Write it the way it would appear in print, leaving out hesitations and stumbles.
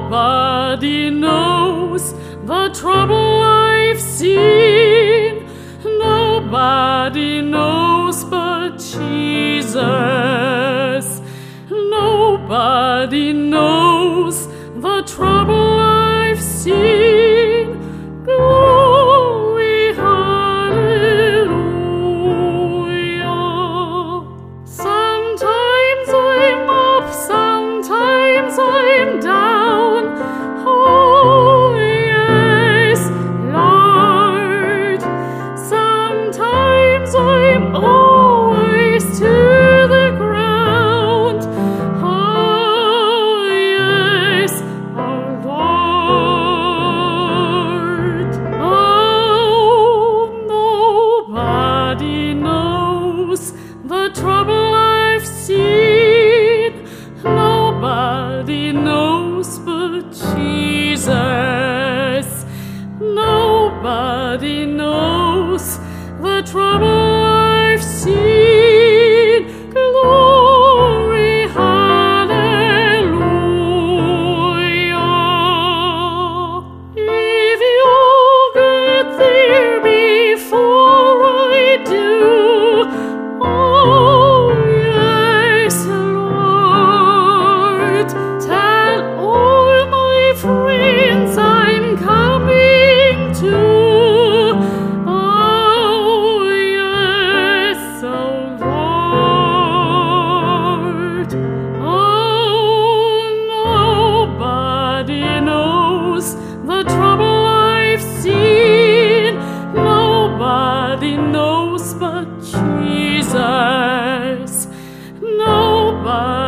Nobody knows the trouble I've seen. Nobody knows but Jesus. Nobody knows the trouble I've seen. Glory, hallelujah. Sometimes I'm up, sometimes I'm down. Oh, yes, Lord. Sometimes I'm always to the ground. Oh, yes, our Lord. Oh, nobody knows the trouble I've seen. Nobody knows but Jesus. Nobody knows the trouble I've seen. Glory, hallelujah. If you'll get there before I do, oh yes, Lord, tell all my friends I'm coming to. Oh yes, oh Lord. Oh, nobody knows the trouble I've seen. Nobody knows but Jesus. Nobody